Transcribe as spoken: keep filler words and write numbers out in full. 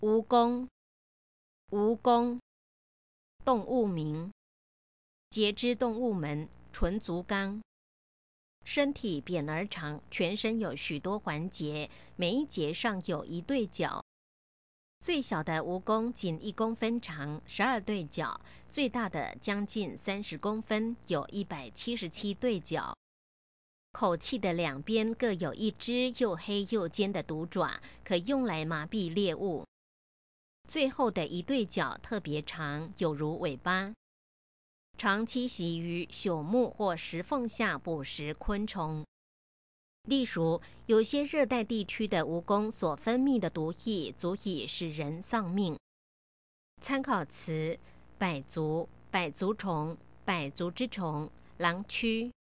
蜈蚣，蜈蚣，动物名，节肢动物门，纯足纲，身体扁而长，全身有许多环节，每一节上有一对角。最小的蜈蚣仅一公分长，十二对角；最大的将近三十公分，有一百七十七对角。口器的两边各有一只又黑又尖的毒爪，可用来麻痹猎物。最后的一对角特别长，有如尾巴，常栖息于朽木或石缝下捕食昆虫。例如，有些热带地区的蜈蚣所分泌的毒液足以使人丧命。参考词：百足、百足虫、百足之虫、狼蛆。